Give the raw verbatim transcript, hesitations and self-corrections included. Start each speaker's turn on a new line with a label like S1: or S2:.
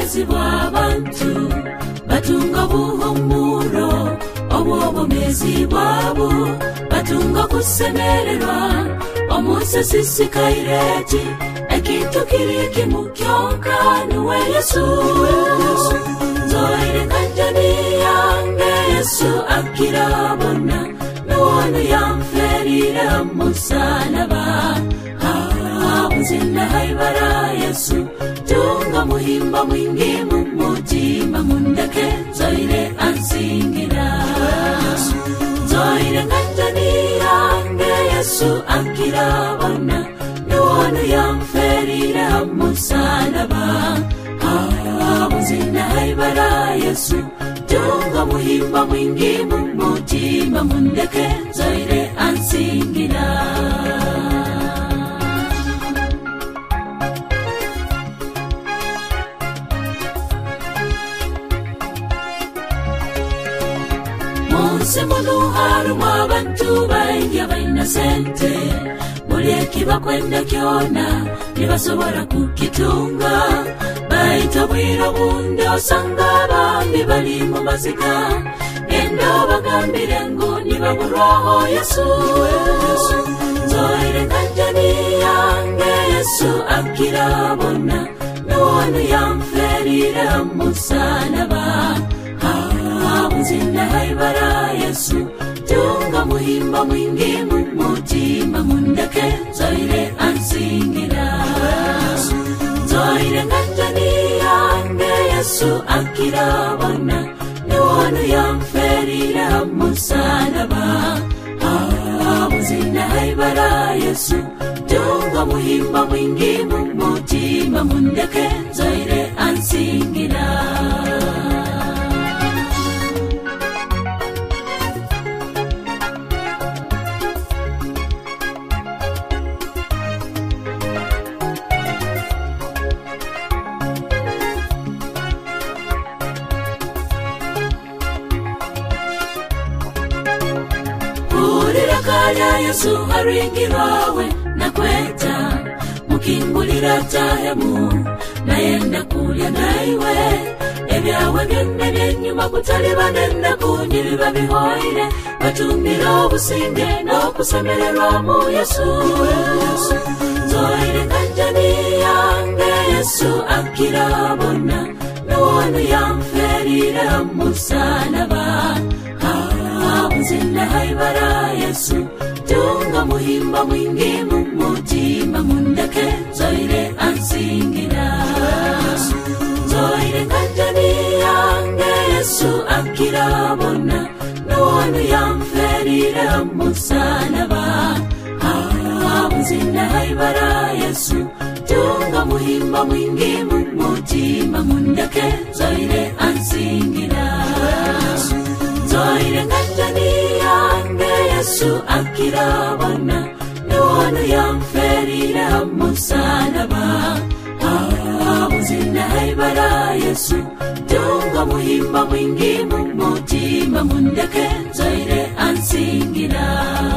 S1: obwomezi bw'abantu batunga buhumuro obwomezi bwabo batunga kusemererwa omunsi sisikaireti ekintu kiri kimukyonka niwe Yesu zoire kanjani yange Yesu akirabona nuwanu yamferire musalaba Muzina haibara Yesu tunga muhimba mwingi mumutima mundake zoire ansingira zoire nganjani yange Yesu akirabona nuwanu yamferire musalaba Muzina haibara Yesu tunga muhimba mwingi mumutima mundake zoire ansingira Semulu harumu abantu baingia baina sente Mulieki bakwenda kiona nibasobora kukitunga Baita bwiro bunde osanga bambi bali mu maziga Endo bagambire ngo nibagurwaho Yesu Zoire kanjani yange Yesu akirabona Nuwanu yamferire musalaba Muzina haibara Yesu tunga muhimba mwingi mumutima mundake zoire ansingira zoire nganjani yange Yesu akirabona nuwanu yamferire musalaba Muzina haibara Yesu tunga muhimba mwingi mumutima mundake zoire ansingira Kaya Yesu haringirawe na kweta mukingulira tahemu naenda kulya naiwe ebyawe byonna byenyuma kutali banenda kunyibiba bihoire batumira obusinge n'okusemererwa mu Yesu zoire kanjani yange Yesu akirabona nuwanu yamferire musalaba Muzina haibara Yesu tunga muhimba mwingi mumutima mundake zoire ansingira zoire kanjani yange Yesu akirabona nuwanu yamferire musalaba Muzina haibara Yesu tunga muhimba mwingi mumutima mundake zoire ansingira Zoire nganjani yange Yesu akirabona nuwanu yamferire musalaba Muzina haibara Yesu tunga muhimba mwingi mumutima mundake zoire ansingira